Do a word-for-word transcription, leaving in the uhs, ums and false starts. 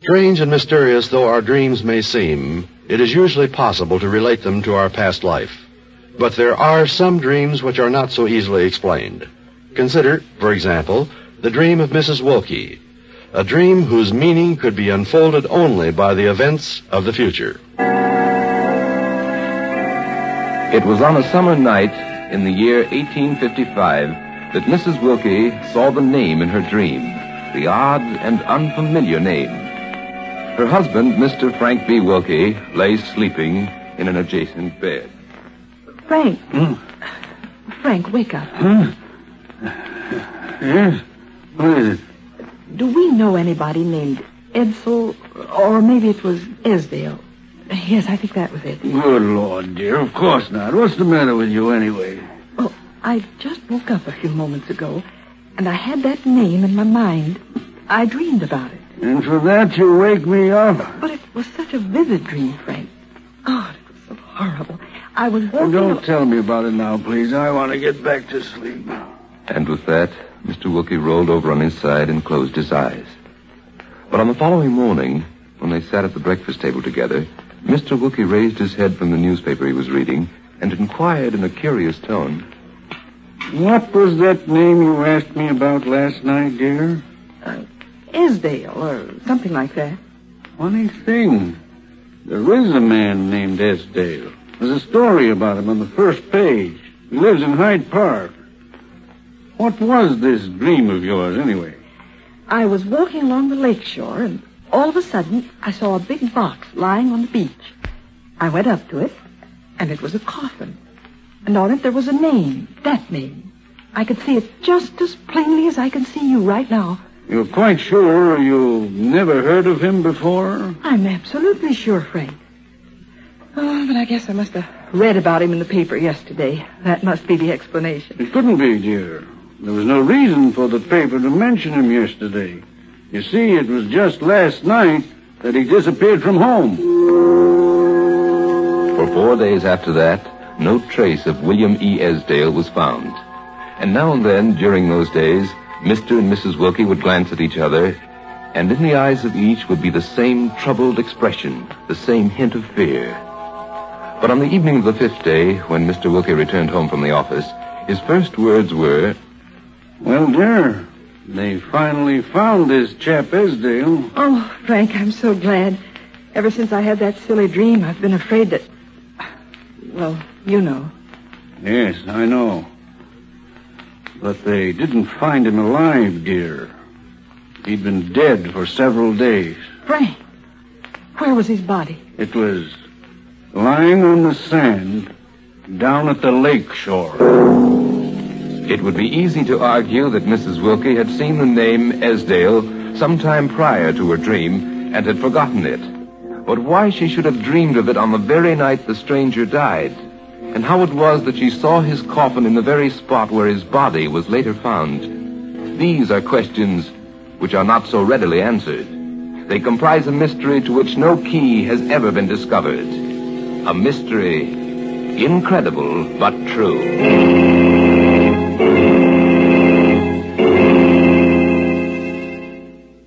Strange and mysterious though our dreams may seem, it is usually possible to relate them to our past life. But there are some dreams which are not so easily explained. Consider, for example, the dream of Missus Wilkie, a dream whose meaning could be unfolded only by the events of the future. It was on a summer night in the year eighteen fifty-five that Missus Wilkie saw the name in her dream, the odd and unfamiliar name. Her husband, Mister Frank B. Wilkie, lay sleeping in an adjacent bed. Frank. Hmm? Frank, wake up. Huh? Yes? What is it? Do we know anybody named Edsel, or maybe it was Esdale? Yes, I think that was it. Good Lord, dear, of course not. What's the matter with you anyway? Well, I just woke up a few moments ago, and I had that name in my mind. I dreamed about it. And for that you wake me up? But it was such a vivid dream, Frank. God, it was so horrible. I was walking... Oh, don't tell me about it now, please. I want to get back to sleep. And with that, Mister Wilkie rolled over on his side and closed his eyes. But on the following morning, when they sat at the breakfast table together, Mister Wilkie raised his head from the newspaper he was reading and inquired in a curious tone. What was that name you asked me about last night, dear? Uh, Esdale, or something like that. Funny thing. There is a man named Esdale. There's a story about him on the first page. He lives in Hyde Park. What was this dream of yours, anyway? I was walking along the lake shore, and all of a sudden, I saw a big box lying on the beach. I went up to it, and it was a coffin. And on it there was a name, that name. I could see it just as plainly as I can see you right now. You're quite sure you never heard of him before? I'm absolutely sure, Frank. Oh, but I guess I must have read about him in the paper yesterday. That must be the explanation. It couldn't be, dear. There was no reason for the paper to mention him yesterday. You see, it was just last night that he disappeared from home. For four days after that, no trace of William E. Esdale was found. And now and then, during those days, Mister and Missus Wilkie would glance at each other, and in the eyes of each would be the same troubled expression, the same hint of fear. But on the evening of the fifth day, when Mister Wilkie returned home from the office, his first words were, "Well, dear, they finally found this chap Esdale." Oh, Frank, I'm so glad. Ever since I had that silly dream, I've been afraid that... Well, you know. Yes, I know. But they didn't find him alive, dear. He'd been dead for several days. Frank, where was his body? It was lying on the sand down at the lake shore. It would be easy to argue that Missus Wilkie had seen the name Esdale sometime prior to her dream and had forgotten it. But why she should have dreamed of it on the very night the stranger died, and how it was that she saw his coffin in the very spot where his body was later found, these are questions which are not so readily answered. They comprise a mystery to which no key has ever been discovered. A mystery incredible but true.